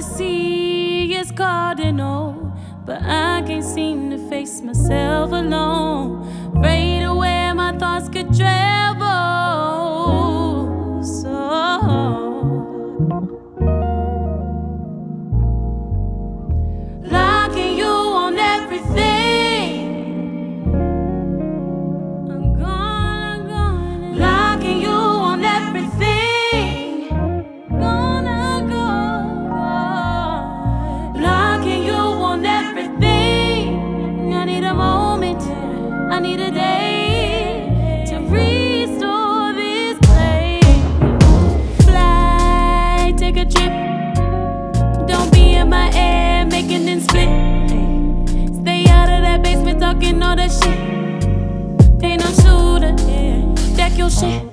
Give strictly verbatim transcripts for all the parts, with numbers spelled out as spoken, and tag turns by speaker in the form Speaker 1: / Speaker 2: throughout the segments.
Speaker 1: see is cardinal, but I can't seem to face myself alone. Afraid of where my thoughts could travel. So locking you on everything. I'm gonna, gonna locking you on everything. Gonna go, locking you on everything. I need a moment, I need a day to restore this place. Fly, take a trip. Don't be in my air, making them split. Stay out of that basement talking all that shit. Ain't no shooter, yeah. Deck your shit.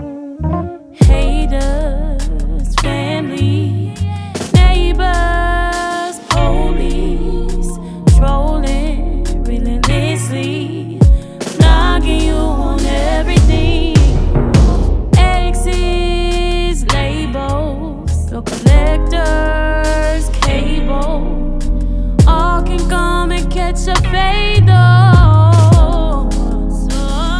Speaker 1: Haters, family, neighbors, police, trolling relentlessly, knocking you on everything. Exes, labels, bill collectors, cable, all can come and catch a fade though. So,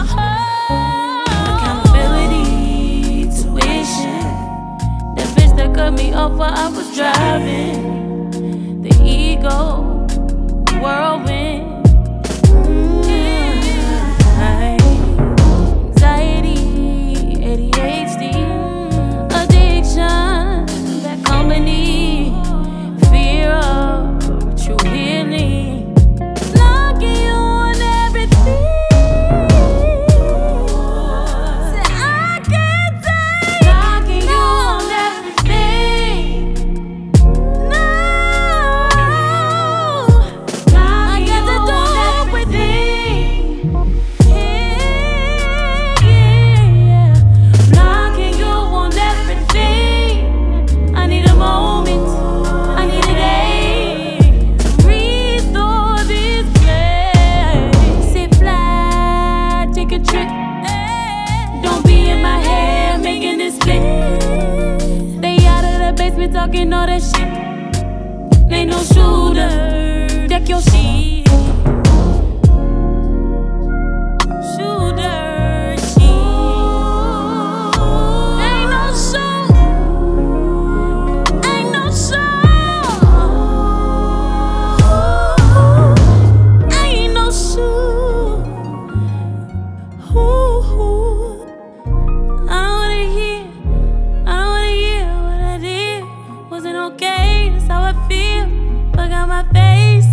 Speaker 1: accountability, tuition, the bitch that cut me off while I was driving, the ego, whirlwind. Anxiety, A D H D, addiction, bad company, fear of true healing. Locking you on everything. Say I can't take. Locking you on everything. No, I got to do everything. Yeah, yeah. Locking you on everything. I need a moment, I need a day to restore this place. Sit fly, take a trip. Don't be in my head, making this split. Stay out of the basement talking all that shit. Ain't no shooter, deck your shit. Shooter shit. Ain't no show, ain't no show, ain't no shoe. Ooh, I don't wanna hear, I don't wanna hear what I did. Wasn't okay, that's how I feel. Fuck out my face.